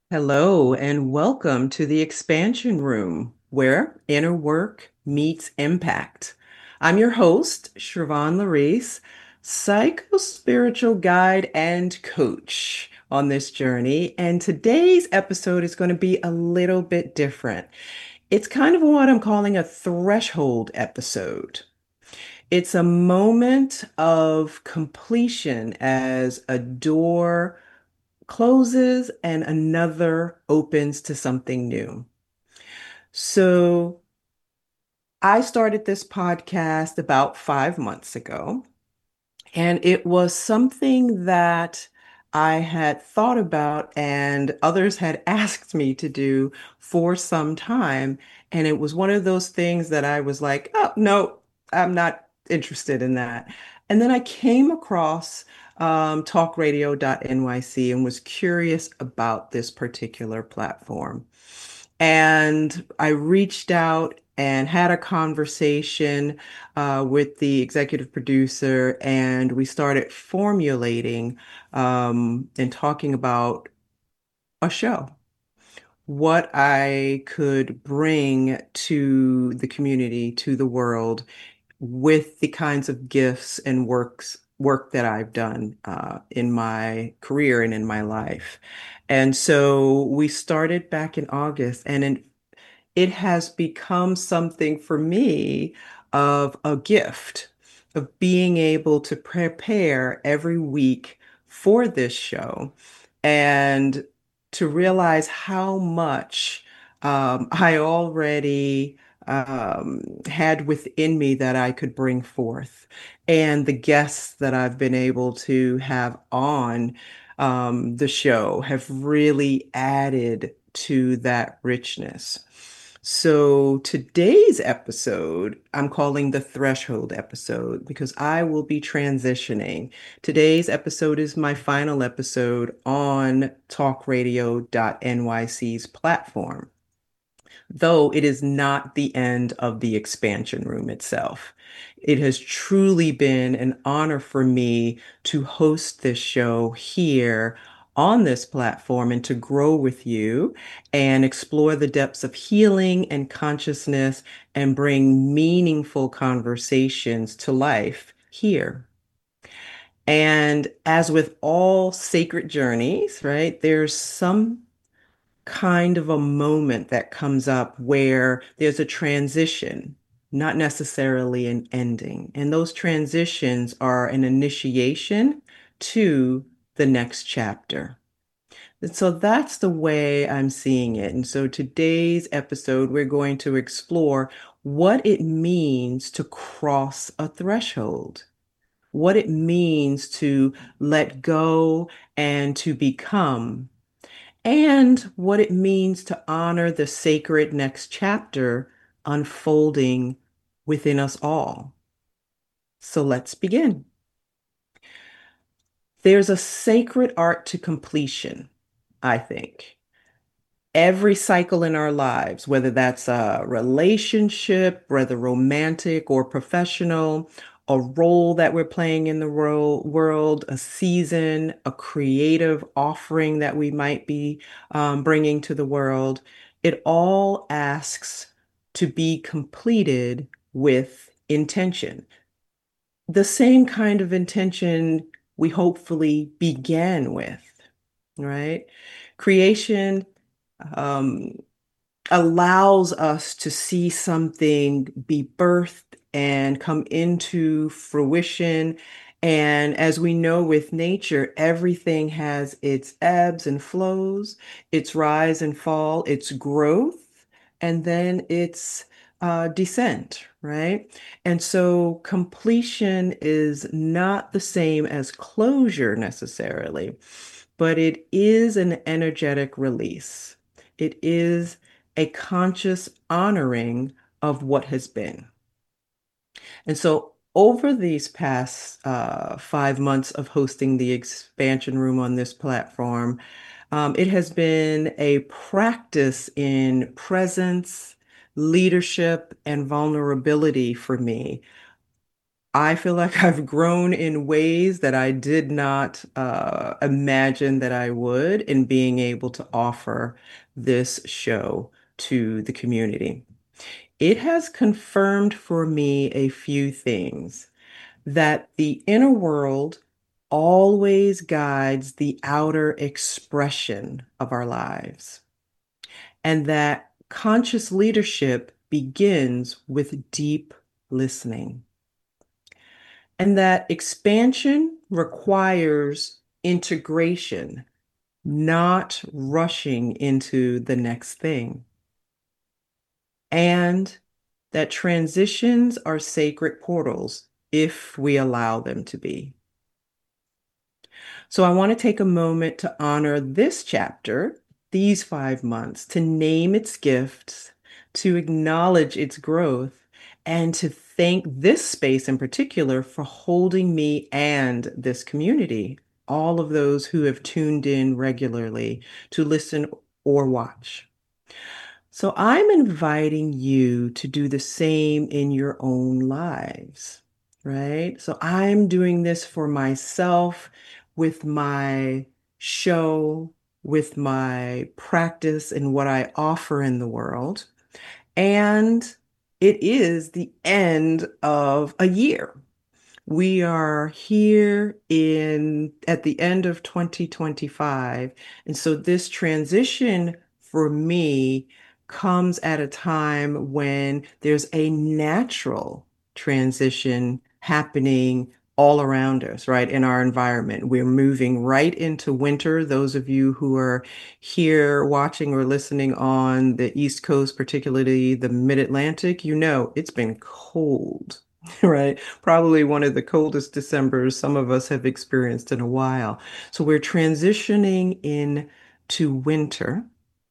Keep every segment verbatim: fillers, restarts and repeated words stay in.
Hello, and welcome to the Expansion Room, where inner work meets impact. I'm your host, Shravan Larice, psycho-spiritual guide and coach on this journey. And today's episode is going to be a little bit different. It's kind of what I'm calling a threshold episode. It's a moment of completion as a door closes and another opens to something new. So I started this podcast about five months ago, and it was something that I had thought about and others had asked me to do for some time. And it was one of those things that I was like, oh, no, I'm not interested in that. And then I came across um, talk radio dot N Y C and was curious about this particular platform. And I reached out and had a conversation uh, with the executive producer, and we started formulating um, and talking about a show, what I could bring to the community, to the world, with the kinds of gifts and works work that I've done uh, in my career and in my life. And so we started back in August, and in it has become something for me of a gift of being able to prepare every week for this show and to realize how much um, I already um, had within me that I could bring forth, and the guests that I've been able to have on um, the show have really added to that richness. So today's episode, I'm calling the threshold episode because I will be transitioning. Today's episode is my final episode on talk radio dot N Y C's platform, though it is not the end of the expansion room itself. It has truly been an honor for me to host this show here on this platform and to grow with you and explore the depths of healing and consciousness and bring meaningful conversations to life here. And as with all sacred journeys, right, there's some kind of a moment that comes up where there's a transition, not necessarily an ending. And those transitions are an initiation to the next chapter. And so that's the way I'm seeing it. And so today's episode, we're going to explore what it means to cross a threshold, what it means to let go and to become, and what it means to honor the sacred next chapter unfolding within us all. So let's begin. There's a sacred art to completion, I think. Every cycle in our lives, whether that's a relationship, whether romantic or professional, a role that we're playing in the ro world, a season, a creative offering that we might be um, bringing to the world, it all asks to be completed with intention. The same kind of intention we hopefully began with, right? Creation um, allows us to see something be birthed and come into fruition. And as we know with nature, everything has its ebbs and flows, its rise and fall, its growth, and then its uh, descent, right? And so completion is not the same as closure necessarily, but it is an energetic release. It is a conscious honoring of what has been. And so, over these past uh, five months of hosting the expansion room on this platform, um, it has been a practice in presence, leadership, and vulnerability for me. I feel like I've grown in ways that I did not uh, imagine that I would in being able to offer this show to the community. It has confirmed for me a few things that the inner world always guides the outer expression of our lives, and that conscious leadership begins with deep listening, and that expansion requires integration, not rushing into the next thing, and that transitions are sacred portals if we allow them to be. So I want to take a moment to honor this chapter, these five months, to name its gifts, to acknowledge its growth, and to thank this space in particular for holding me and this community, all of those who have tuned in regularly to listen or watch. So I'm inviting you to do the same in your own lives, right? So I'm doing this for myself with my show, with my practice and what I offer in the world. And it is the end of a year. We are here in at the end of twenty twenty-five. And so this transition for me comes at a time when there's a natural transition happening all around us, right, in our environment. We're moving right into winter. Those of you who are here watching or listening on the East Coast, particularly the Mid-Atlantic, you know it's been cold. Right? Probably one of the coldest Decembers some of us have experienced in a while. So we're transitioning in to winter.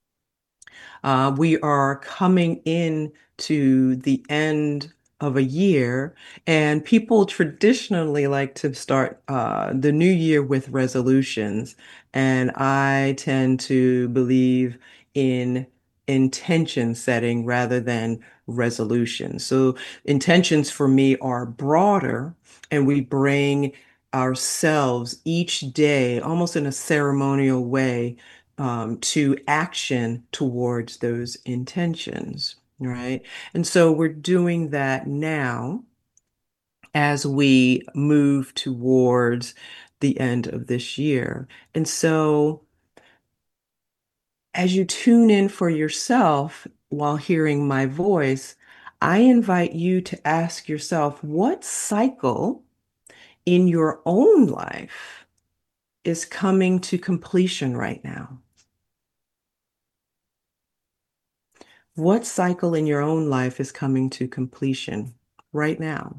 Uh, we are coming in to the end of a year, and people traditionally like to start uh, the new year with resolutions. And I tend to believe in intention setting rather than resolution. So intentions for me are broader, and we bring ourselves each day almost in a ceremonial way um, to action towards those intentions, right? And so we're doing that now as we move towards the end of this year. And so as you tune in for yourself while hearing my voice, I invite you to ask yourself, what cycle in your own life is coming to completion right now? What cycle in your own life is coming to completion right now?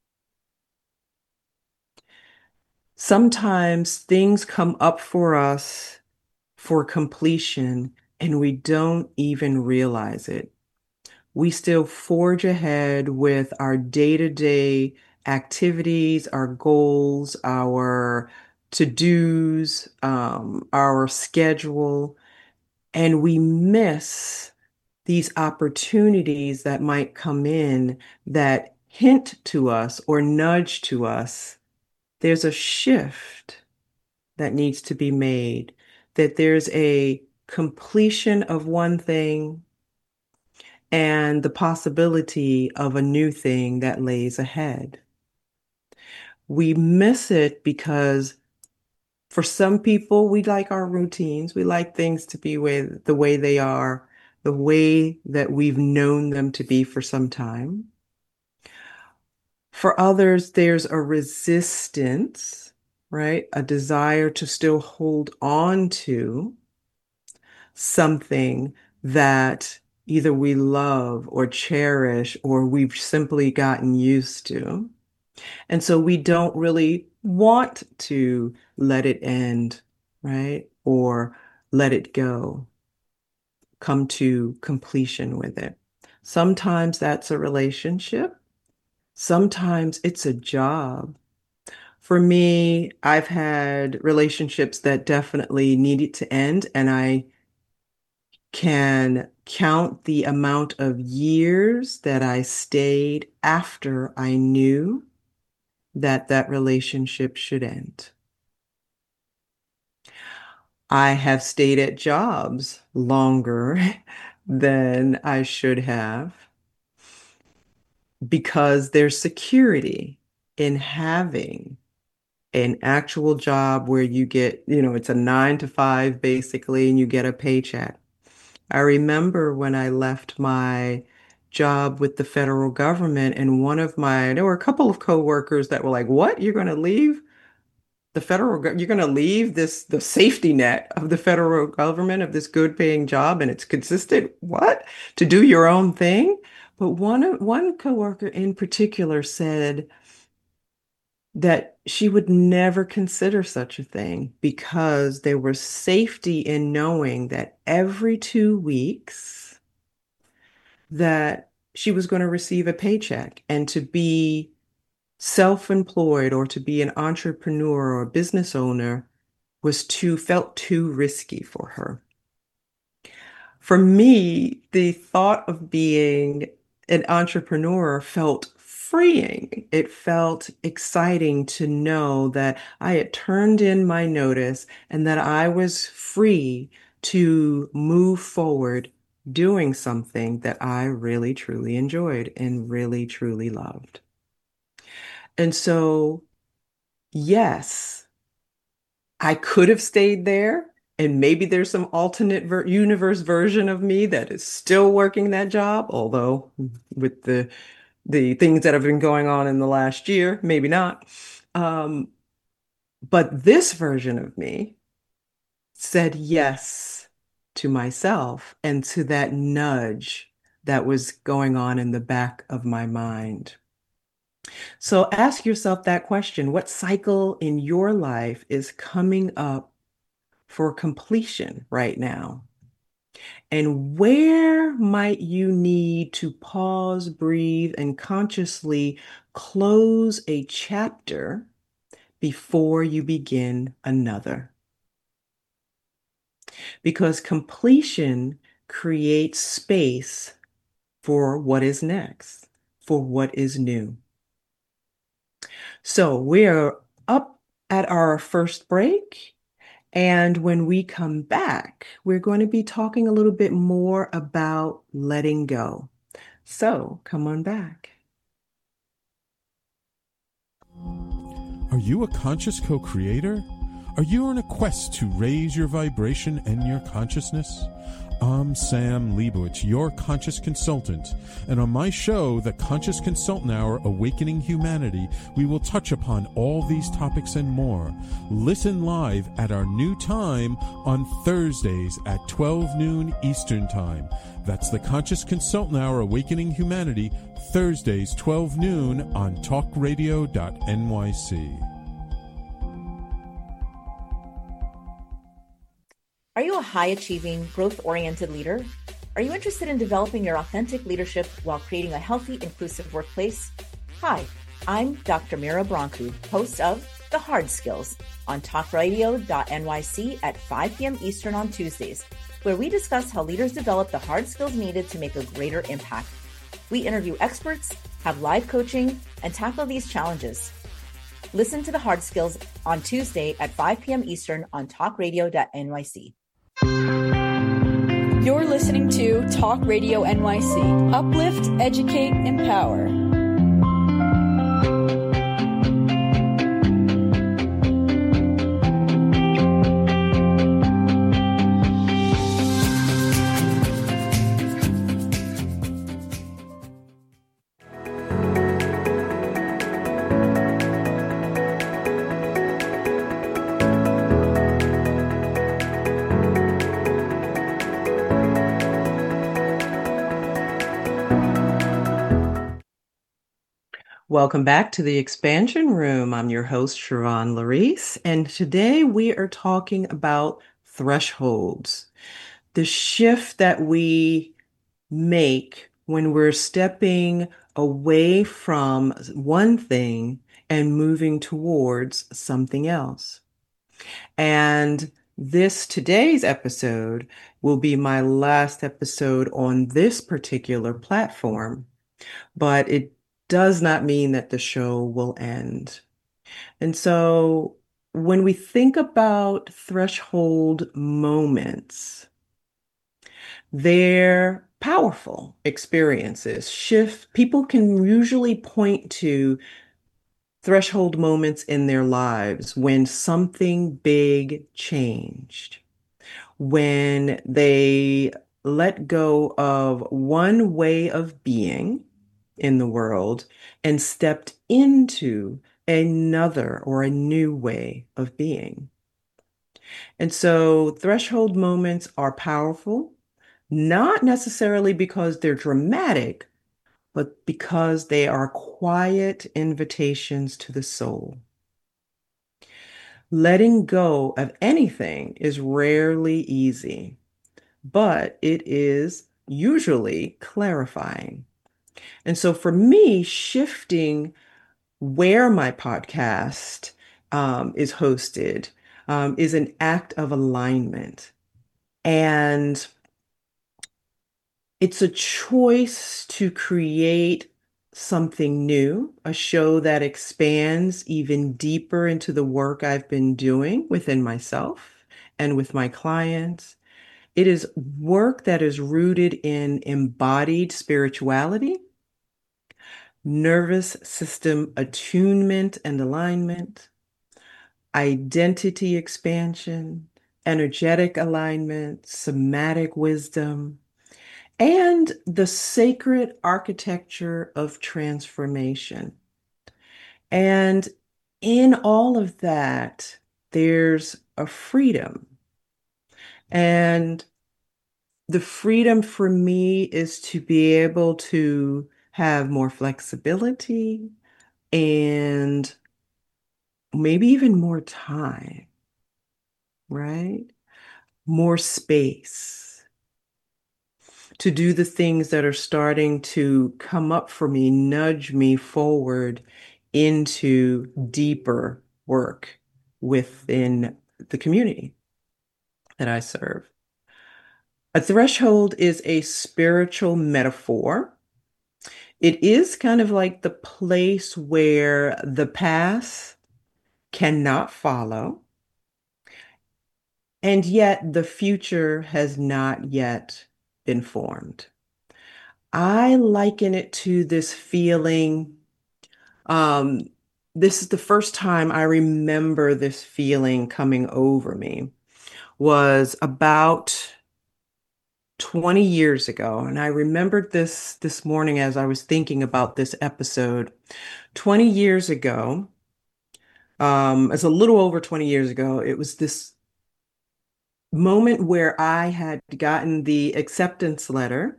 Sometimes things come up for us for completion and we don't even realize it. We still forge ahead with our day-to-day activities, our goals, our to-dos, um, our schedule, and we miss these opportunities that might come in that hint to us or nudge to us. There's a shift that needs to be made, that there's a completion of one thing and the possibility of a new thing that lays ahead. We miss it because for some people, we like our routines. We like things to be way, the way they are, the way that we've known them to be for some time. For others, there's a resistance, right? A desire to still hold on to something that either we love or cherish or we've simply gotten used to. And so we don't really want to let it end, right? Or let it go, come to completion with it. Sometimes that's a relationship. Sometimes it's a job. For me, I've had relationships that definitely needed to end, and I can count the amount of years that I stayed after I knew that that relationship should end. I have stayed at jobs longer than I should have because there's security in having an actual job where you get, you know, it's a nine to five basically, and you get a paycheck. I remember when I left my job with the federal government, and one of my, there were a couple of coworkers that were like, "What? You're going to leave the federal, gov- you're going to leave this, the safety net of the federal government of this good paying job and it's consistent, what? To do your own thing?" But one, one coworker in particular said that she would never consider such a thing because there was safety in knowing that every two weeks that she was going to receive a paycheck, and to be self-employed or to be an entrepreneur or a business owner was too, felt too risky for her. For me, the thought of being an entrepreneur felt freeing. It felt exciting to know that I had turned in my notice and that I was free to move forward doing something that I really truly enjoyed and really truly loved. And so, yes, I could have stayed there, and maybe there's some alternate ver universe version of me that is still working that job, although with the the things that have been going on in the last year, maybe not. Um, but this version of me said yes to myself and to that nudge that was going on in the back of my mind. So ask yourself that question. What cycle in your life is coming up for completion right now? And where might you need to pause, breathe, and consciously close a chapter before you begin another? Because completion creates space for what is next, for what is new. So we're up at our first break. And when we come back, we're going to be talking a little bit more about letting go. So come on back. Are you a conscious co-creator? Are you on a quest to raise your vibration and your consciousness? I'm Sam Leibowitz, your conscious consultant, and on my show, The Conscious Consultant Hour, Awakening Humanity, we will touch upon all these topics and more. Listen live at our new time on Thursdays at twelve noon Eastern Time. That's The Conscious Consultant Hour, Awakening Humanity, Thursdays, twelve noon on talk radio dot N Y C. Are you a high-achieving, growth-oriented leader? Are you interested in developing your authentic leadership while creating a healthy, inclusive workplace? Hi, I'm Doctor Mira Brancu, host of The Hard Skills on talk radio dot N Y C at five p.m. Eastern on Tuesdays, where we discuss how leaders develop the hard skills needed to make a greater impact. We interview experts, have live coaching, and tackle these challenges. Listen to The Hard Skills on Tuesday at five p.m. Eastern on talk radio dot N Y C. You're listening to Talk Radio N Y C. Uplift, educate, empower. Welcome back to the Expansion Room. I'm your host, Siobhan Larice, and today we are talking about thresholds, the shift that we make when we're stepping away from one thing and moving towards something else. And this today's episode will be my last episode on this particular platform, but it does not mean that the show will end. And so when we think about threshold moments, they're powerful experiences. Shift, people can usually point to threshold moments in their lives when something big changed, when they let go of one way of being in the world and stepped into another or a new way of being. And so threshold moments are powerful, not necessarily because they're dramatic, but because they are quiet invitations to the soul. Letting go of anything is rarely easy, but it is usually clarifying. And so for me, shifting where my podcast um, is hosted um, is an act of alignment. And it's a choice to create something new, a show that expands even deeper into the work I've been doing within myself and with my clients. It is work that is rooted in embodied spirituality, nervous system attunement and alignment, identity expansion, energetic alignment, somatic wisdom, and the sacred architecture of transformation. And in all of that, there's a freedom. And the freedom for me is to be able to have more flexibility and maybe even more time, right? More space to do the things that are starting to come up for me, nudge me forward into deeper work within the community that I serve. A threshold is a spiritual metaphor. It is kind of like the place where the past cannot follow, and yet the future has not yet been formed. I liken it to this feeling. Um, this is the first time I remember this feeling coming over me, was about twenty years ago. And I remembered this this morning as I was thinking about this episode. twenty years ago, um, it's a little over twenty years ago, it was this moment where I had gotten the acceptance letter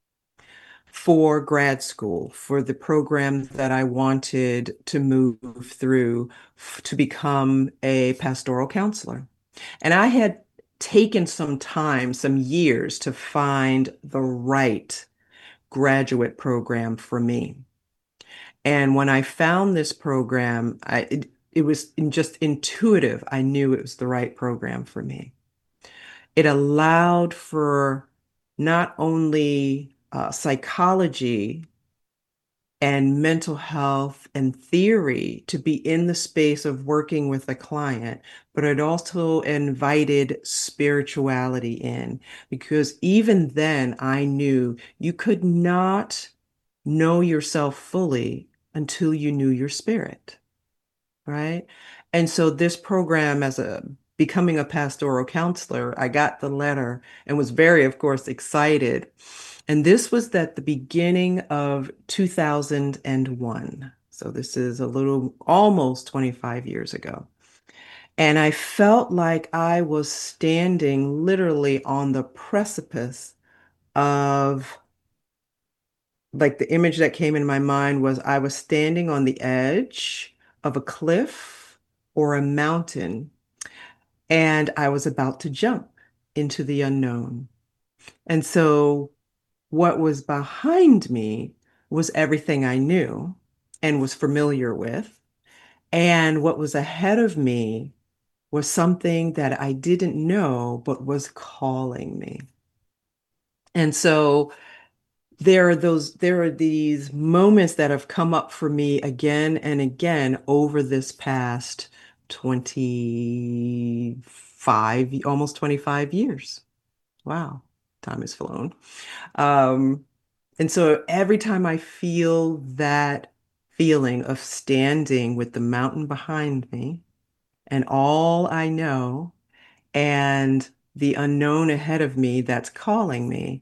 for grad school, for the program that I wanted to move through f- to become a pastoral counselor. And I had taken some time, some years to find the right graduate program for me. And when I found this program, I, it, it was in just intuitive. I knew it was the right program for me. It allowed for not only uh, psychology and mental health and theory to be in the space of working with a client, but it also invited spirituality in, because even then I knew you could not know yourself fully until you knew your spirit, right? And so this program, as a becoming a pastoral counselor, I got the letter and was very, of course, excited. And this was at the beginning of two thousand one. So this is a little, almost twenty-five years ago. And I felt like I was standing literally on the precipice of, like, the image that came in my mind was I was standing on the edge of a cliff or a mountain, and I was about to jump into the unknown. And so what was behind me was everything I knew and was familiar with. And what was ahead of me was something that I didn't know, but was calling me. And so there are those, there are these moments that have come up for me again and again over this past twenty-five, almost twenty-five years. Wow, time has flown. Um, and so every time I feel that feeling of standing with the mountain behind me and all I know and the unknown ahead of me that's calling me,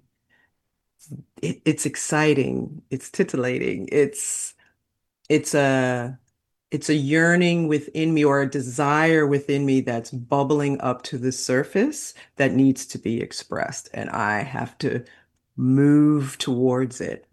it, it's exciting, it's titillating, it's it's a it's a yearning within me or a desire within me that's bubbling up to the surface that needs to be expressed, and I have to move towards it.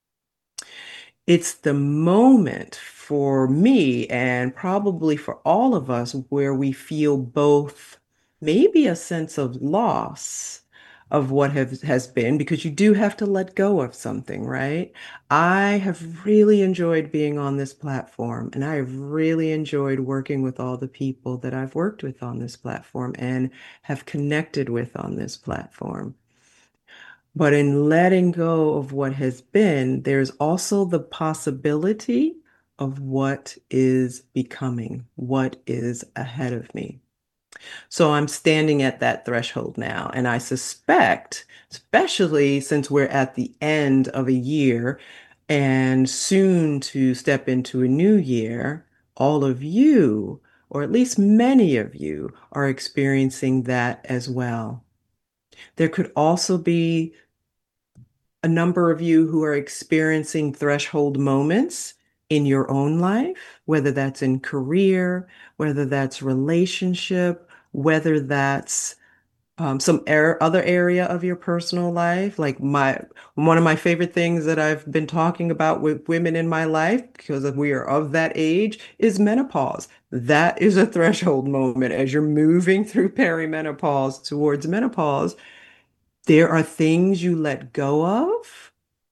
It's the moment for me and probably for all of us where we feel both maybe a sense of loss of what has, has been, because you do have to let go of something, right? I have really enjoyed being on this platform, and I have really enjoyed working with all the people that I've worked with on this platform and have connected with on this platform. But in letting go of what has been, there's also the possibility of what is becoming, what is ahead of me. So I'm standing at that threshold now, and I suspect, especially since we're at the end of a year and soon to step into a new year, all of you, or at least many of you, are experiencing that as well. There could also be a number of you who are experiencing threshold moments in your own life, whether that's in career, whether that's relationship, whether that's um, some er other area of your personal life. Like my one of my favorite things that I've been talking about with women in my life, because we are of that age, is menopause. That is a threshold moment as you're moving through perimenopause towards menopause. There are things you let go of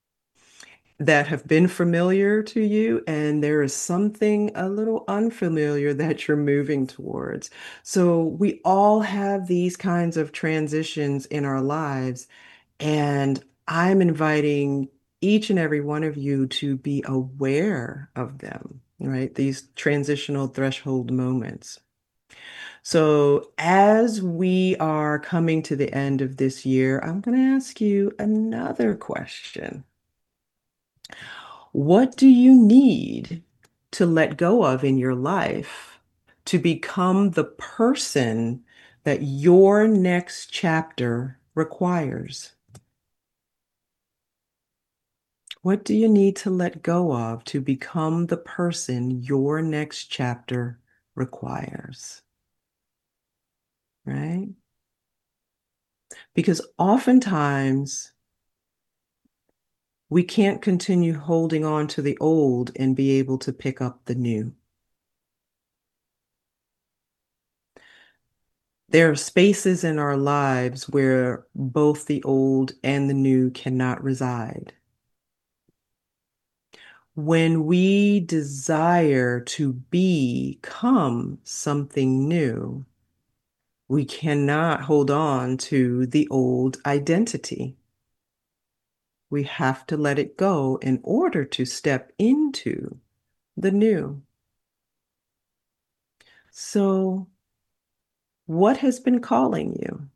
that have been familiar to you, and there is something a little unfamiliar that you're moving towards. So we all have these kinds of transitions in our lives, and I'm inviting each and every one of you to be aware of them, right? These transitional threshold moments. So, as we are coming to the end of this year, I'm going to ask you another question. What do you need to let go of in your life to become the person that your next chapter requires? What do you need to let go of to become the person your next chapter requires? Right? Because oftentimes we can't continue holding on to the old and be able to pick up the new. There are spaces in our lives where both the old and the new cannot reside. When we desire to become something new, we cannot hold on to the old identity. We have to let it go in order to step into the new. So, what has been calling you?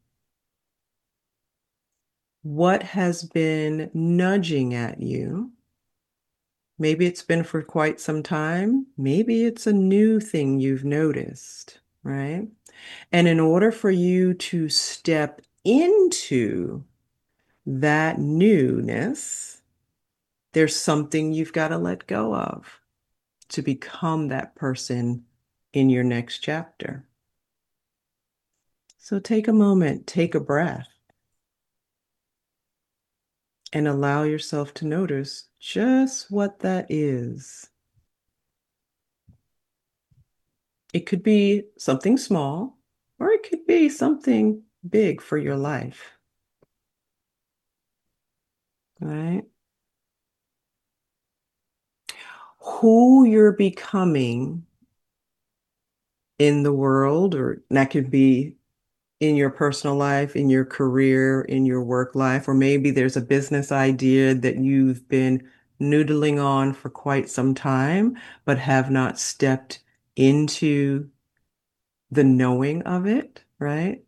What has been nudging at you? Maybe it's been for quite some time. Maybe it's a new thing you've noticed, right? And in order for you to step into that newness, there's something you've got to let go of to become that person in your next chapter. So take a moment, take a breath, and allow yourself to notice just what that is. It could be something small, or it could be something big for your life. Right? Who you're becoming in the world, or that could be in your personal life, in your career, in your work life, or maybe there's a business idea that you've been noodling on for quite some time, but have not stepped into the knowing of it, right?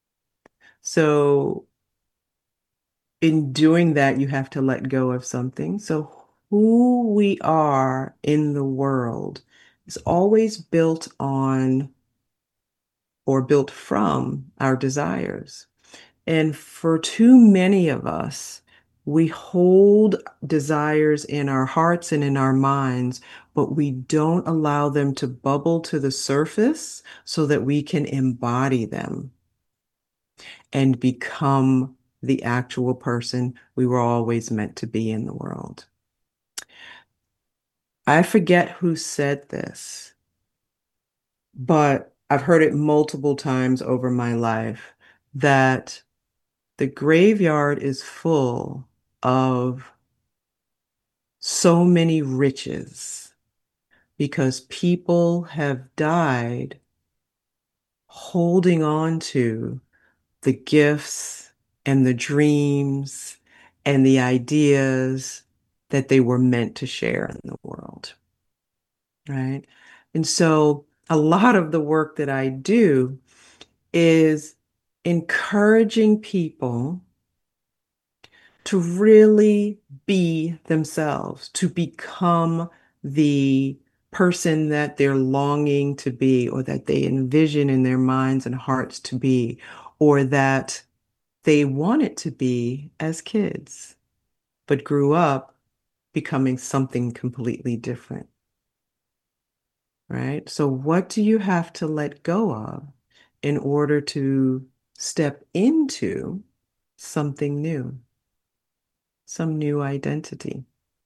So in doing that, you have to let go of something. So who we are in the world is always built on or built from our desires. And for too many of us, we hold desires in our hearts and in our minds, but we don't allow them to bubble to the surface so that we can embody them and become the actual person we were always meant to be in the world. I forget who said this, but I've heard it multiple times over my life that the graveyard is full of so many riches because people have died holding on to the gifts and the dreams and the ideas that they were meant to share in the world, right? And so a lot of the work that I do is encouraging people to really be themselves, to become the person that they're longing to be, or that they envision in their minds and hearts to be, or that they wanted to be as kids, but grew up becoming something completely different, right? So what do you have to let go of in order to step into something new, some new identity?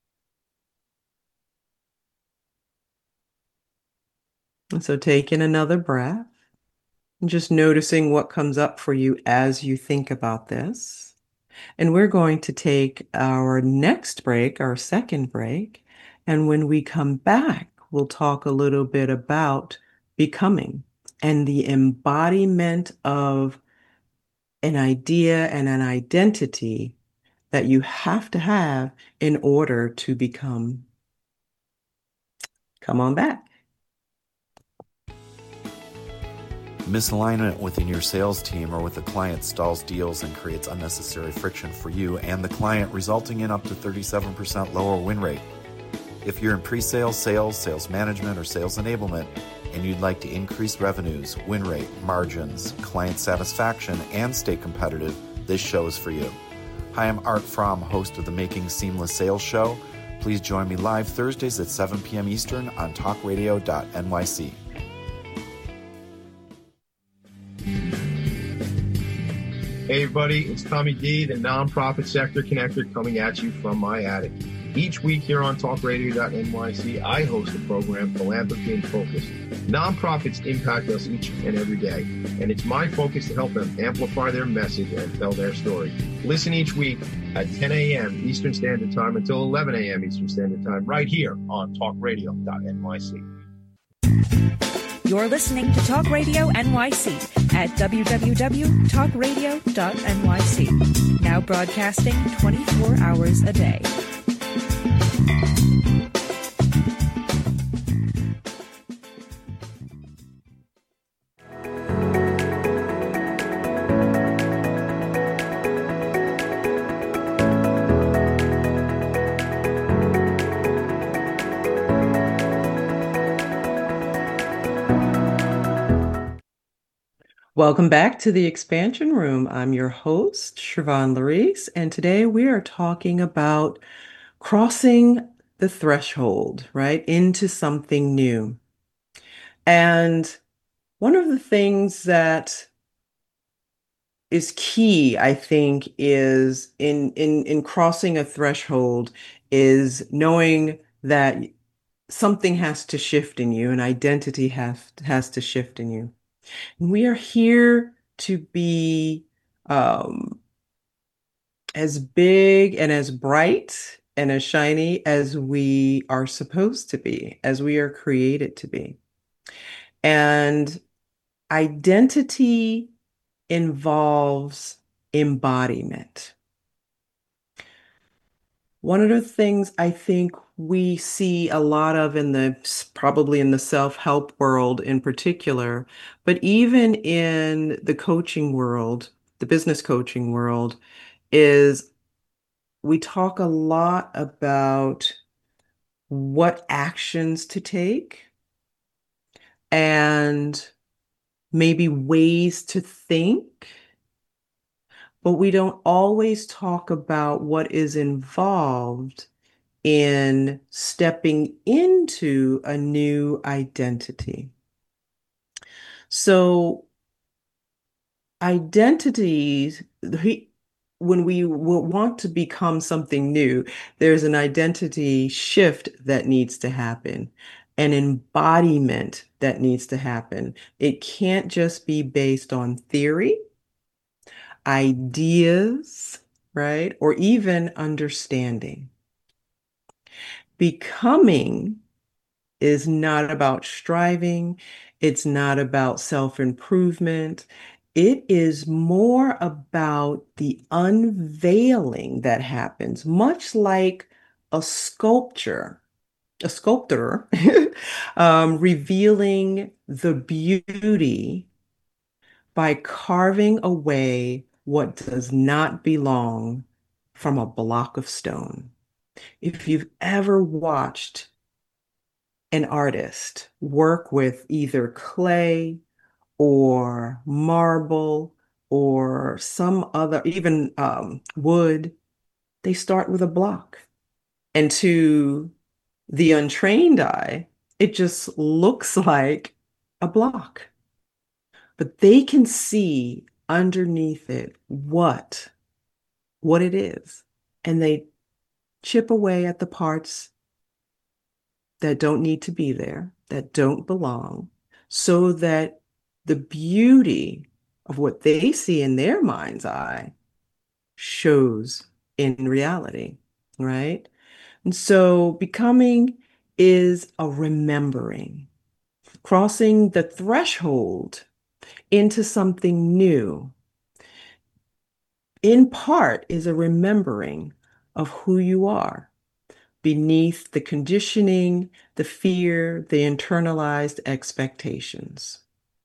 And so take in another breath and just noticing what comes up for you as you think about this. And we're going to take our next break, our second break. And when we come back, we'll talk a little bit about becoming and the embodiment of an idea and an identity that you have to have in order to become. Come on back. Misalignment within your sales team or with a client stalls deals and creates unnecessary friction for you and the client, resulting in up to thirty-seven percent lower win rate. If you're in pre-sales, sales, sales management, or sales enablement, and you'd like to increase revenues, win rate, margins, client satisfaction, and stay competitive, this show is for you. Hi, I'm Art Fromm, host of the Making Seamless Sales Show. Please join me live Thursdays at seven p.m. Eastern on talk radio dot n y c. Hey everybody, it's Tommy D, the Nonprofit Sector Connector, coming at you from my attic. Each week here on talk radio dot n y c, I host the program Philanthropy in Focus. Nonprofits impact us each and every day, and it's my focus to help them amplify their message and tell their story. Listen each week at ten a.m. Eastern Standard Time until eleven a.m. Eastern Standard Time, right here on talk radio dot n y c. You're listening to Talk Radio N Y C at w w w dot talk radio dot n y c. Now broadcasting twenty-four hours a day. Welcome back to the Expansion Room. I'm your host, Siobhan Larice, and today we are talking about crossing the threshold, right, into something new. And one of the things that is key, I think, is in in in crossing a threshold is knowing that something has to shift in you, an identity has has to shift in you. We are here to be um, as big and as bright and as shiny as we are supposed to be, as we are created to be. And identity involves embodiment. One of the things I think we see a lot of in the probably in the self-help world in particular, but even in the coaching world, the business coaching world, is we talk a lot about what actions to take and maybe ways to think, but we don't always talk about what is involved in stepping into a new identity. So identities, when we will want to become something new, there's an identity shift that needs to happen, an embodiment that needs to happen. It can't just be based on theory, ideas, right? Or even understanding. Becoming is not about striving. It's not about self-improvement. It is more about the unveiling that happens, much like a sculpture, a sculptor um, revealing the beauty by carving away what does not belong from a block of stone. If you've ever watched an artist work with either clay or marble or some other, even um, wood, they start with a block. And to the untrained eye, it just looks like a block. But they can see underneath it what, what it is. And they chip away at the parts that don't need to be there, that don't belong, so that the beauty of what they see in their mind's eye shows in reality, right? And so becoming is a remembering, crossing the threshold into something new, in part is a remembering of who you are beneath the conditioning, the fear, the internalized expectations.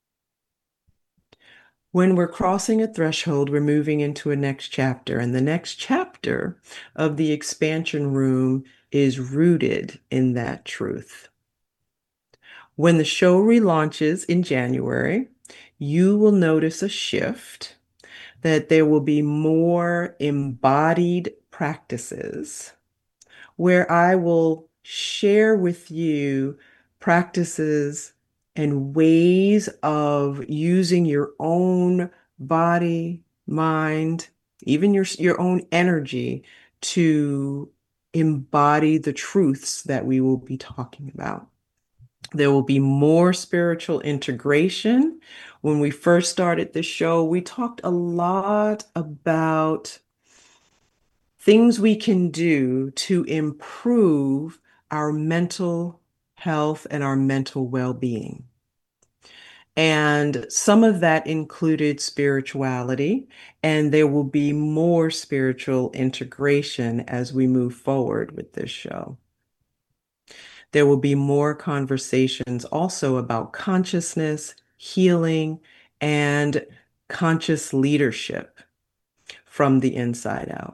When we're crossing a threshold, we're moving into a next chapter, and the next chapter of the expansion room is rooted in that truth. When the show relaunches in January, you will notice a shift, that there will be more embodied practices where I will share with you practices and ways of using your own body, mind, even your, your own energy to embody the truths that we will be talking about. There will be more spiritual integration. When we first started the show, we talked a lot about things we can do to improve our mental health and our mental well-being. And some of that included spirituality, and there will be more spiritual integration as we move forward with this show. There will be more conversations also about consciousness, healing, and conscious leadership from the inside out.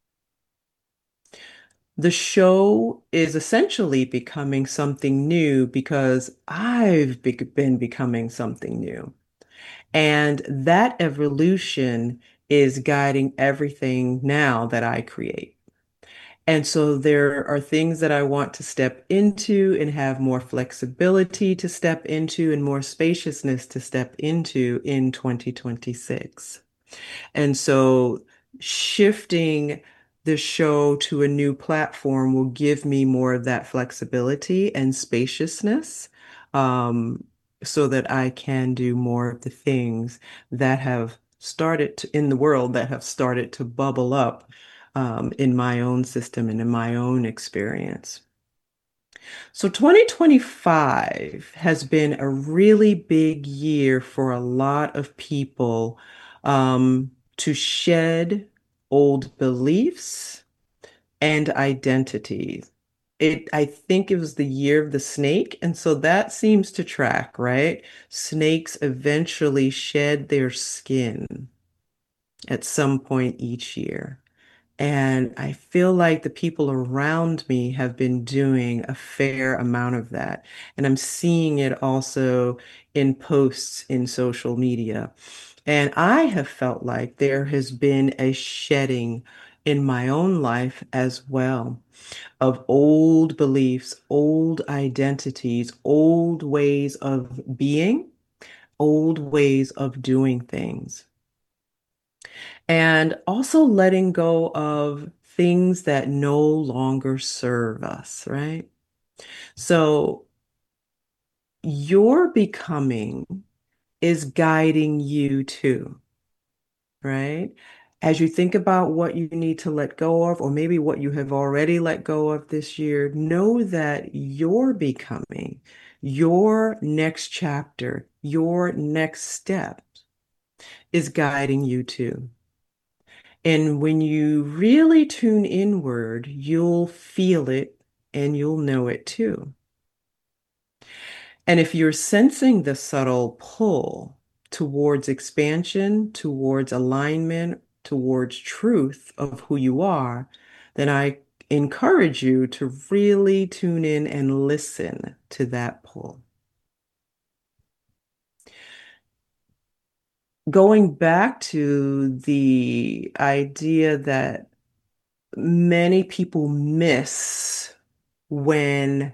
The show is essentially becoming something new because I've be- been becoming something new. And that evolution is guiding everything now that I create. And so there are things that I want to step into and have more flexibility to step into and more spaciousness to step into in twenty twenty-six. And so shifting the show to a new platform will give me more of that flexibility and spaciousness, um, so that I can do more of the things that have started to, in the world that have started to bubble up um, in my own system and in my own experience. So twenty twenty-five has been a really big year for a lot of people um, to shed old beliefs and identities. It, I think it was the year of the snake, and so that seems to track, right? Snakes eventually shed their skin at some point each year. And I feel like the people around me have been doing a fair amount of that. And I'm seeing it also in posts in social media. And I have felt like there has been a shedding in my own life as well of old beliefs, old identities, old ways of being, old ways of doing things. And also letting go of things that no longer serve us, right? So your becoming is guiding you too, right? As you think about what you need to let go of, or maybe what you have already let go of this year, know that your becoming, your next chapter, your next step is guiding you too. And when you really tune inward, you'll feel it and you'll know it too. And if you're sensing the subtle pull towards expansion, towards alignment, towards truth of who you are, then I encourage you to really tune in and listen to that pull. Going back to the idea that many people miss when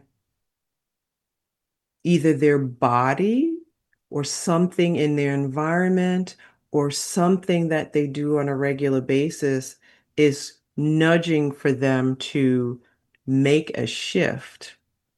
either their body or something in their environment or something that they do on a regular basis is nudging for them to make a shift.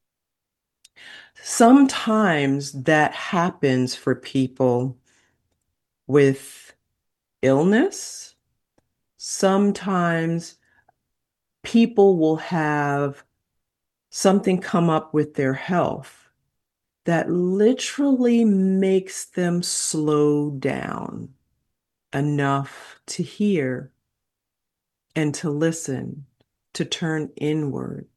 Sometimes that happens for people with illness. Sometimes people will have something come up with their health that literally makes them slow down enough to hear and to listen, to turn inward.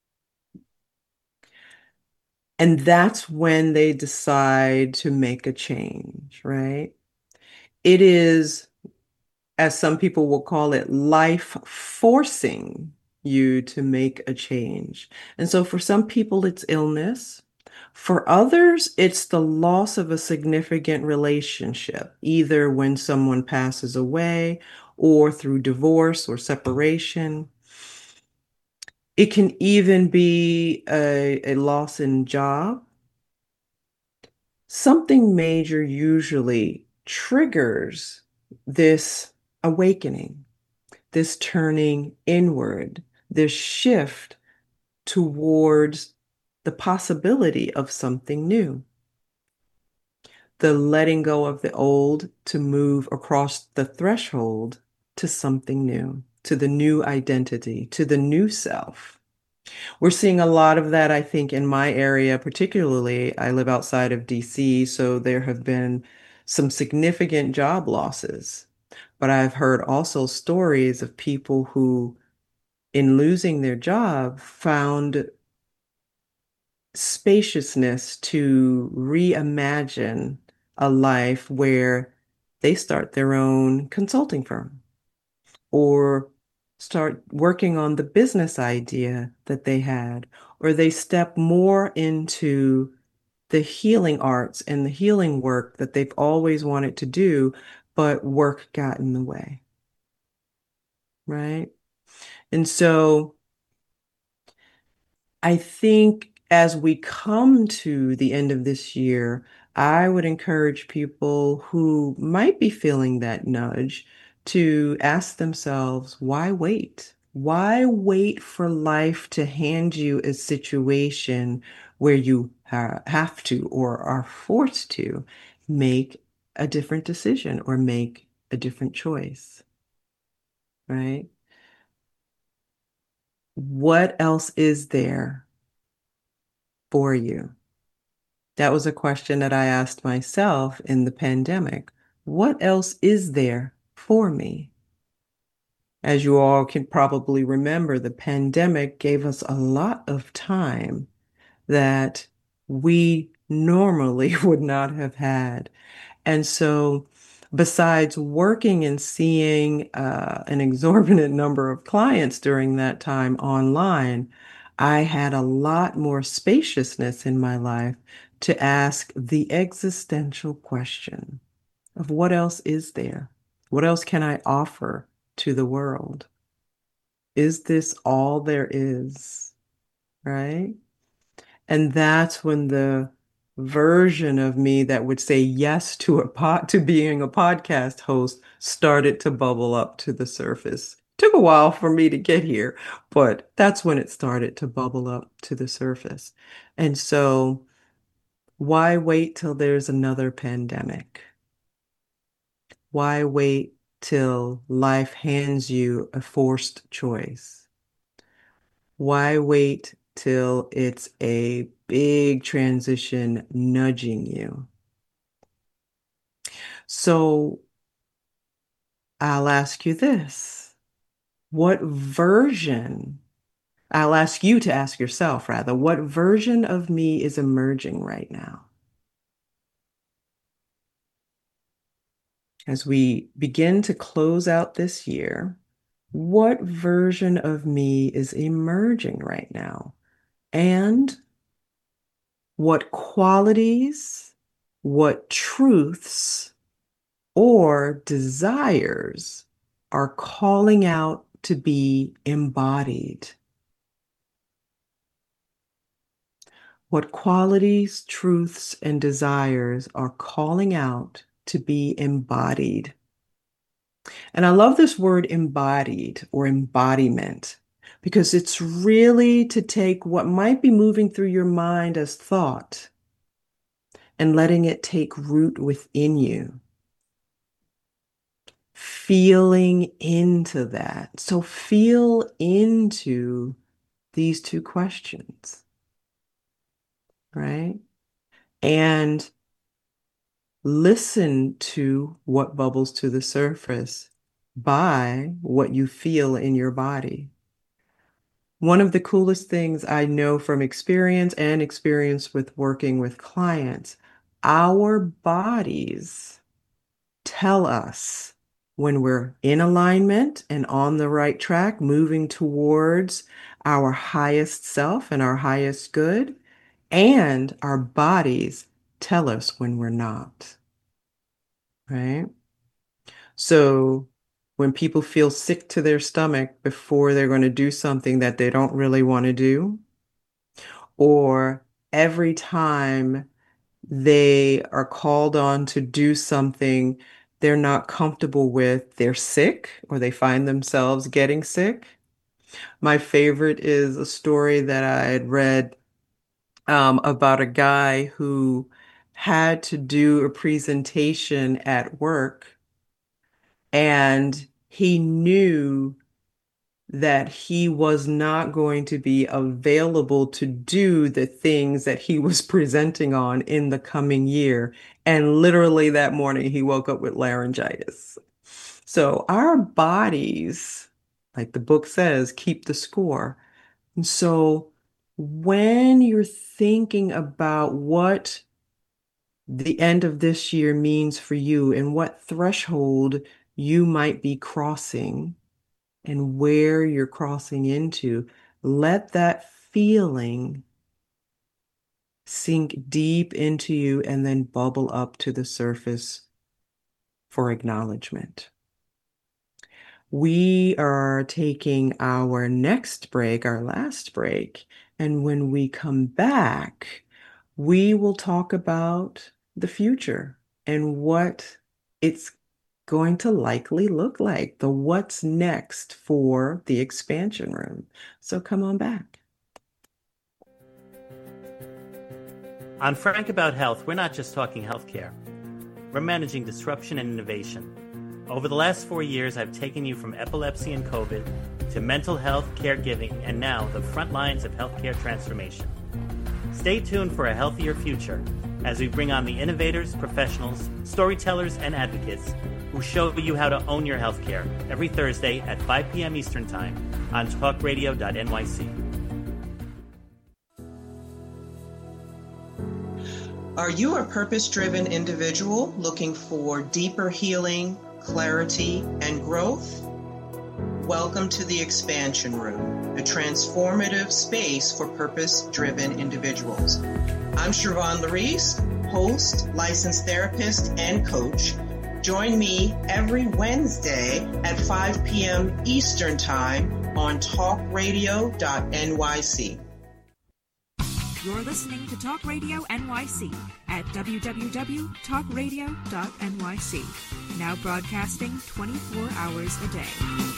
And that's when they decide to make a change, right? It is, as some people will call it, life forcing you to make a change. And so for some people, it's illness. For others, it's the loss of a significant relationship, either when someone passes away or through divorce or separation. It can even be a, a loss in job. Something major usually triggers this awakening, this turning inward, this shift towards the possibility of something new. The letting go of the old to move across the threshold to something new, to the new identity, to the new self. We're seeing a lot of that, I think, in my area, particularly. I live outside of D C, so there have been some significant job losses. But I've heard also stories of people who, in losing their job, found spaciousness to reimagine a life where they start their own consulting firm or start working on the business idea that they had, or they step more into the healing arts and the healing work that they've always wanted to do, but work got in the way, right? And so I think as we come to the end of this year, I would encourage people who might be feeling that nudge to ask themselves, why wait? Why wait for life to hand you a situation where you ha- have to or are forced to make a different decision or make a different choice, right? What else is there for you? That was a question that I asked myself in the pandemic. what else is there for me? As you all can probably remember, the pandemic gave us a lot of time that we normally would not have had. And so, besides working and seeing uh, an exorbitant number of clients during that time online, I had a lot more spaciousness in my life to ask the existential question of what else is there? What else can I offer to the world? Is this all there is? Right? And that's when the version of me that would say yes to a pod, to being a podcast host started to bubble up to the surface. Took a while for me to get here, but that's when it started to bubble up to the surface. And so why wait till there's another pandemic? Why wait till life hands you a forced choice? Why wait till it's a big transition nudging you? So I'll ask you this. What version, I'll ask you to ask yourself rather, what version of me is emerging right now? As we begin to close out this year, what version of me is emerging right now? And what qualities, what truths, or desires are calling out to be embodied? What qualities, truths, and desires are calling out to be embodied? And I love this word embodied or embodiment, because it's really to take what might be moving through your mind as thought and letting it take root within you. Feeling into that. So feel into these two questions, right? And listen to what bubbles to the surface by what you feel in your body. One of the coolest things I know from experience and experience with working with clients, our bodies tell us when we're in alignment and on the right track, moving towards our highest self and our highest good, and our bodies tell us when we're not, right? So when people feel sick to their stomach before they're going to do something that they don't really want to do, or every time they are called on to do something they're not comfortable with, they're sick or they find themselves getting sick. My favorite is a story that I had read um, about a guy who had to do a presentation at work, and he knew that he was not going to be available to do the things that he was presenting on in the coming year. And literally that morning, he woke up with laryngitis. So our bodies, like the book says, keep the score. And so when you're thinking about what the end of this year means for you and what threshold you might be crossing and where you're crossing into, let that feeling sink deep into you and then bubble up to the surface for acknowledgement. We are taking our next break, our last break, and when we come back, we will talk about the future and what it's going to likely look like, the what's next for the expansion room. So come on back. On Frank About Health, we're not just talking healthcare. We're managing disruption and innovation. Over the last four years, I've taken you from epilepsy and COVID to mental health, caregiving, and now the front lines of healthcare transformation. Stay tuned for a healthier future as we bring on the innovators, professionals, storytellers, and advocates who show you how to own your healthcare every Thursday at five p.m. Eastern Time on talk radio dot N Y C. Are you a purpose-driven individual looking for deeper healing, clarity, and growth? Welcome to the Expansion Room, a transformative space for purpose-driven individuals. I'm Siobhan Larice, host, licensed therapist, and coach. Join me every Wednesday at five p.m. Eastern Time on talk radio dot N Y C. You're listening to Talk Radio N Y C at w w w dot talk radio dot N Y C. Now broadcasting twenty-four hours a day.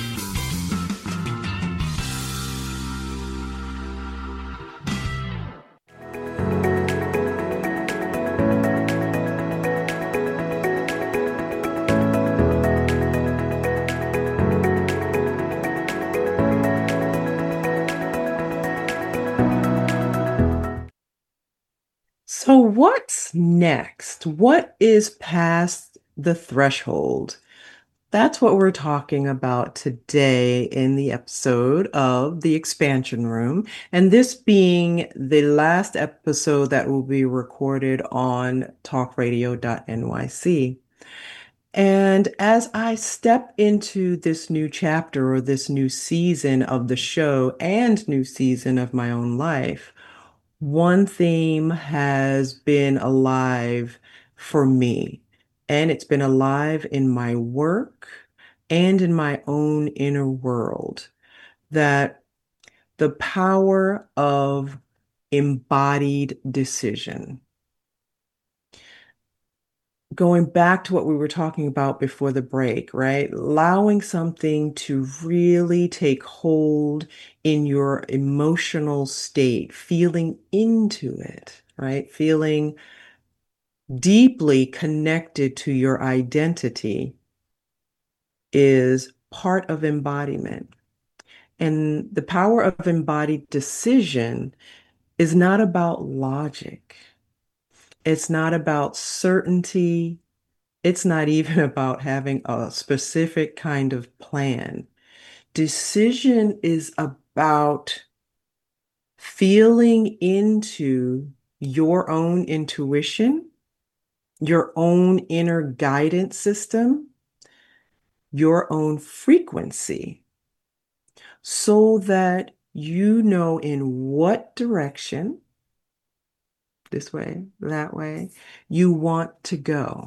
So what's next? What is past the threshold? That's what we're talking about today in the episode of The Expansion Room, and this being the last episode that will be recorded on talk radio dot N Y C. And as I step into this new chapter or this new season of the show and new season of my own life, one theme has been alive for me, and it's been alive in my work and in my own inner world, that the power of embodied decision. Going back to what we were talking about before the break, right? Allowing something to really take hold in your emotional state, feeling into it, right? Feeling deeply connected to your identity is part of embodiment. And the power of embodied decision is not about logic. It's not about certainty. It's not even about having a specific kind of plan. Decision is about feeling into your own intuition, your own inner guidance system, your own frequency, so that you know in what direction, this way, that way, you want to go.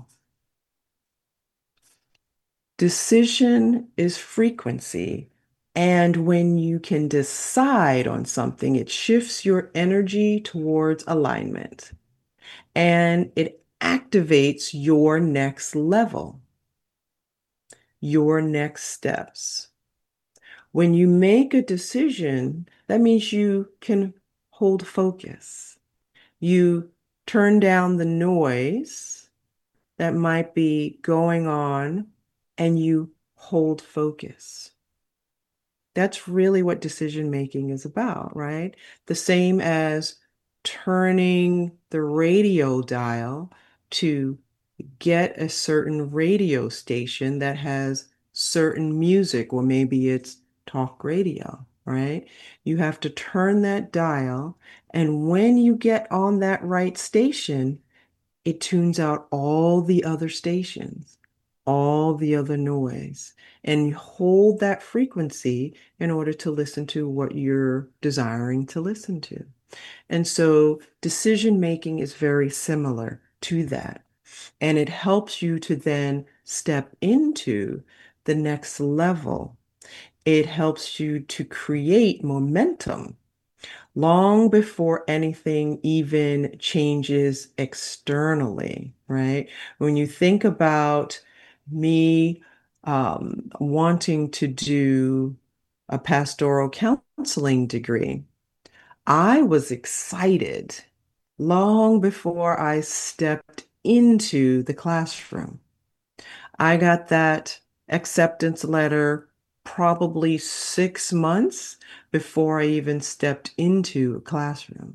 Decision is frequency. And when you can decide on something, it shifts your energy towards alignment. And it activates your next level, your next steps. When you make a decision, that means you can hold focus. You turn down the noise that might be going on and you hold focus. That's really what decision making is about, right? The same as turning the radio dial to get a certain radio station that has certain music, or maybe it's talk radio, right? You have to turn that dial, and when you get on that right station, it tunes out all the other stations, all the other noise, and you hold that frequency in order to listen to what you're desiring to listen to. And so decision making is very similar to that. And it helps you to then step into the next level. It helps you to create momentum long before anything even changes externally, right? When you think about me um, wanting to do a pastoral counseling degree, I was excited long before I stepped into the classroom. I got that acceptance letter probably six months before I even stepped into a classroom.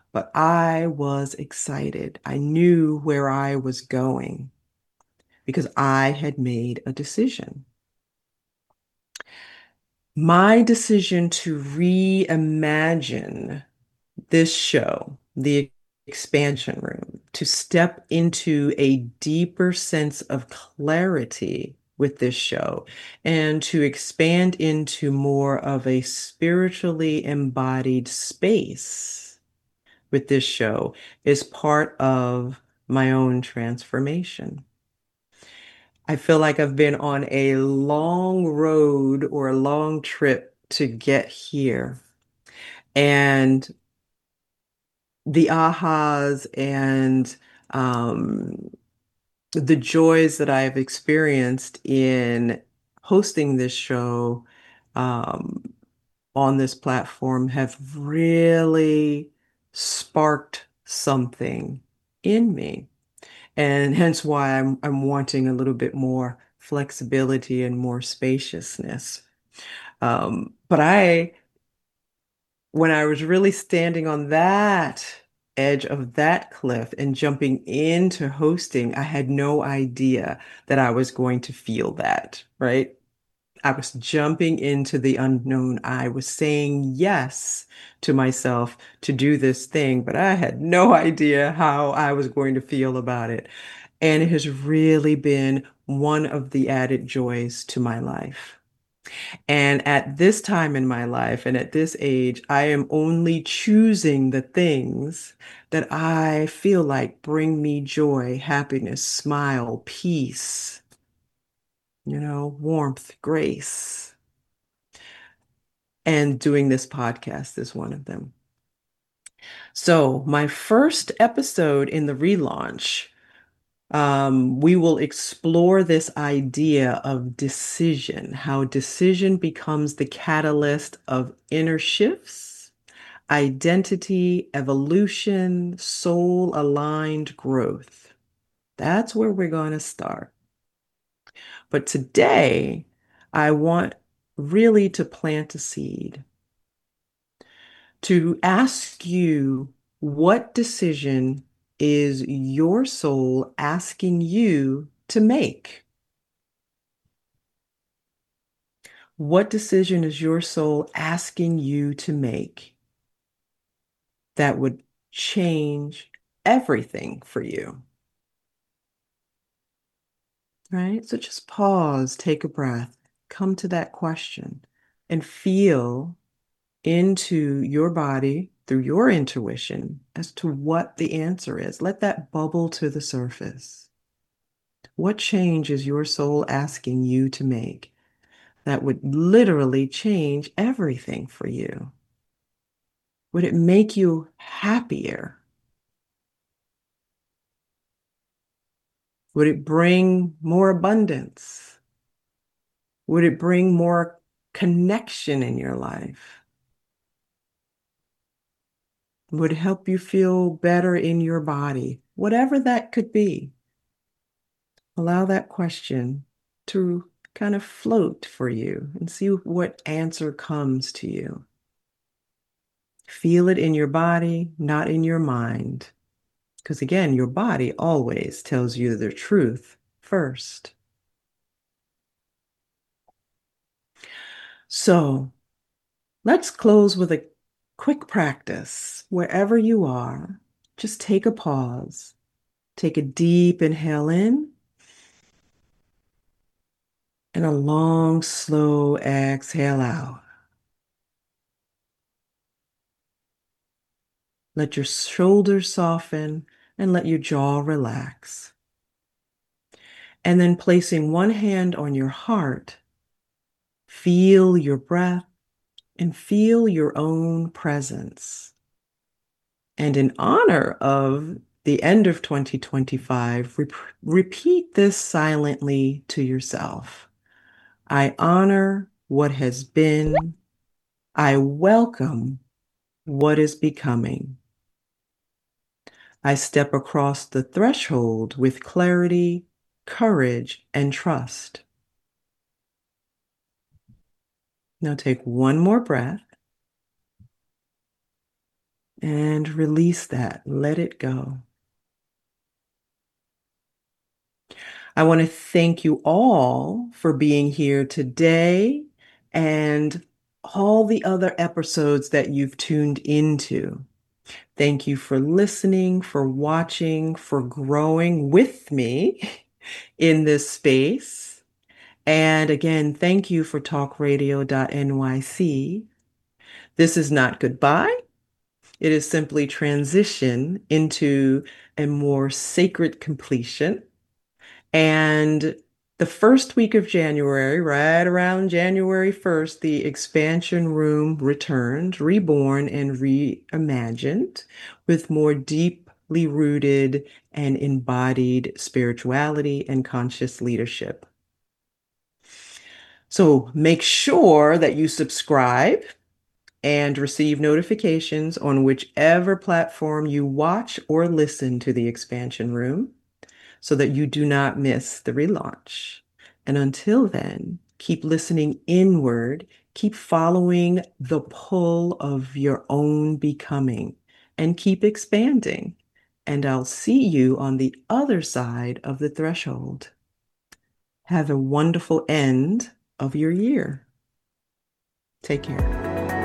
but I was excited. I knew where I was going because I had made a decision. My decision to reimagine this show, The Expansion Room, to step into a deeper sense of clarity with this show and to expand into more of a spiritually embodied space with this show is part of my own transformation. I feel like I've been on a long road or a long trip to get here. And the ahas and um, the joys that I've experienced in hosting this show um, on this platform have really sparked something in me. And hence why I'm I'm wanting a little bit more flexibility and more spaciousness. Um, but I, when I was really standing on that edge of that cliff and jumping into hosting, I had no idea that I was going to feel that, right? I was jumping into the unknown. I was saying yes to myself to do this thing, but I had no idea how I was going to feel about it. And it has really been one of the added joys to my life. And at this time in my life and at this age, I am only choosing the things that I feel like bring me joy, happiness, smile, peace, you know, warmth, grace. And doing this podcast is one of them. So, my first episode in the relaunch, um, we will explore this idea of decision, how decision becomes the catalyst of inner shifts, identity, evolution, soul aligned growth. That's where we're going to start. But today, I want really to plant a seed, to ask you what decision is your soul asking you to make? What decision is your soul asking you to make that would change everything for you? Right? So just pause, take a breath, come to that question, and feel into your body through your intuition as to what the answer is. Let that bubble to the surface. What change is your soul asking you to make that would literally change everything for you? Would it make you happier? Would it bring more abundance? Would it bring more connection in your life? Would it help you feel better in your body? Whatever that could be. Allow that question to kind of float for you and see what answer comes to you. Feel it in your body, not in your mind. Because again, your body always tells you the truth first. So let's close with a quick practice. Wherever you are, just take a pause. Take a deep inhale in and a long, slow exhale out. Let your shoulders soften and let your jaw relax. And then placing one hand on your heart, feel your breath and feel your own presence. And in honor of the end of twenty twenty-five, re- repeat this silently to yourself. I honor what has been. I welcome what is becoming. I step across the threshold with clarity, courage, and trust. Now take one more breath. and release that. Let it go. I want to thank you all for being here today and all the other episodes that you've tuned into. Thank you for listening, for watching, for growing with me in this space. And again, thank you for talk radio dot N Y C. This is not goodbye. It is simply transition into a more sacred completion. And the first week of January, right around January first, the expansion room returned, reborn, and reimagined with more deeply rooted and embodied spirituality and conscious leadership. So make sure that you subscribe and receive notifications on whichever platform you watch or listen to the expansion room, so that you do not miss the relaunch. And until then, keep listening inward, keep following the pull of your own becoming, and keep expanding. And I'll see you on the other side of the threshold. Have a wonderful end of your year. Take care.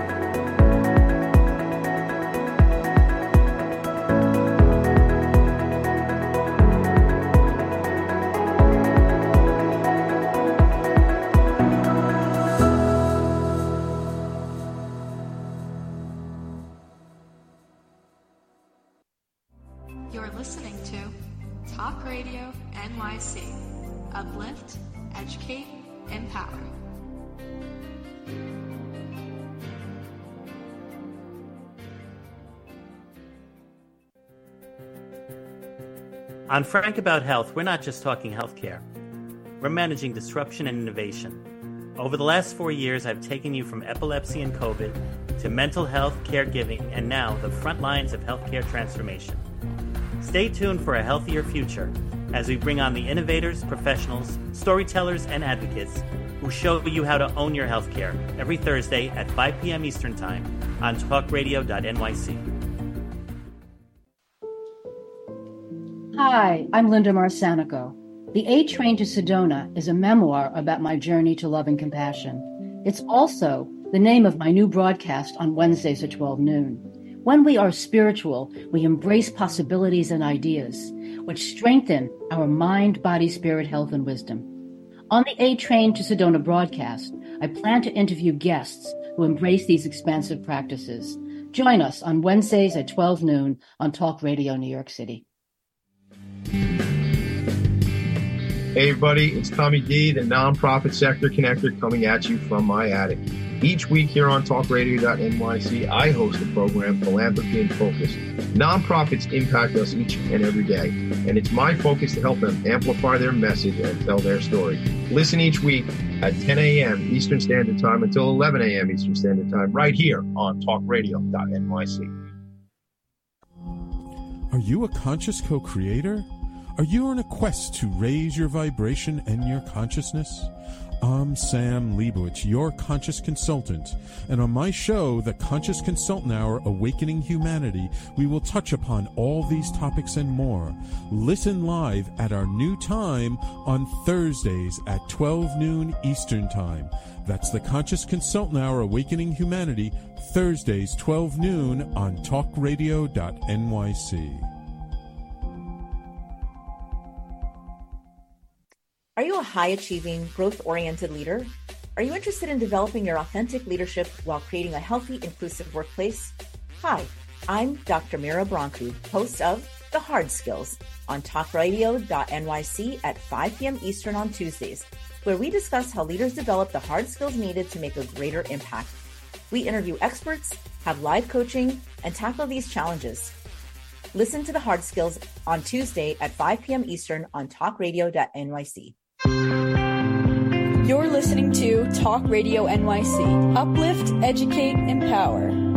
You're listening to Talk Radio N Y C. Uplift, educate, empower. On Frank About Health, we're not just talking healthcare. We're managing disruption and innovation. Over the last four years, I've taken you from epilepsy and COVID to mental health, caregiving, and now the front lines of healthcare transformation. Stay tuned for a healthier future as we bring on the innovators, professionals, storytellers, and advocates who show you how to own your healthcare every Thursday at five p.m. Eastern Time on talk radio dot N Y C. Hi, I'm Linda Marcanico. The A Train to Sedona is a memoir about my journey to love and compassion. It's also the name of my new broadcast on Wednesdays at twelve noon. When we are spiritual, we embrace possibilities and ideas, which strengthen our mind, body, spirit, health, and wisdom. On the A Train to Sedona broadcast, I plan to interview guests who embrace these expansive practices. Join us on Wednesdays at twelve noon on Talk Radio New York City. Hey everybody, it's Tommy D, the nonprofit sector connector, coming at you from my attic. Each week here on talk radio dot N Y C, I host the program Philanthropy in Focus. Nonprofits impact us each and every day, and it's my focus to help them amplify their message and tell their story. Listen each week at ten a.m. Eastern Standard Time until eleven a.m. Eastern Standard Time, right here on talk radio dot N Y C. Are you a conscious co-creator? Are you on a quest to raise your vibration and your consciousness? I'm Sam Leibowitz, your conscious consultant, and on my show, The Conscious Consultant Hour, Awakening Humanity, we will touch upon all these topics and more. Listen live at our new time on Thursdays at twelve noon Eastern Time. That's The Conscious Consultant Hour, Awakening Humanity, Thursdays, twelve noon on talk radio dot N Y C. Are you a high-achieving, growth-oriented leader? Are you interested in developing your authentic leadership while creating a healthy, inclusive workplace? Hi, I'm Doctor Mira Brancu, host of The Hard Skills on talk radio dot N Y C at five p.m. Eastern on Tuesdays, where we discuss how leaders develop the hard skills needed to make a greater impact. We interview experts, have live coaching, and tackle these challenges. Listen to The Hard Skills on Tuesday at five p.m. Eastern on talk radio dot N Y C. You're listening to Talk Radio N Y C. Uplift, educate, empower.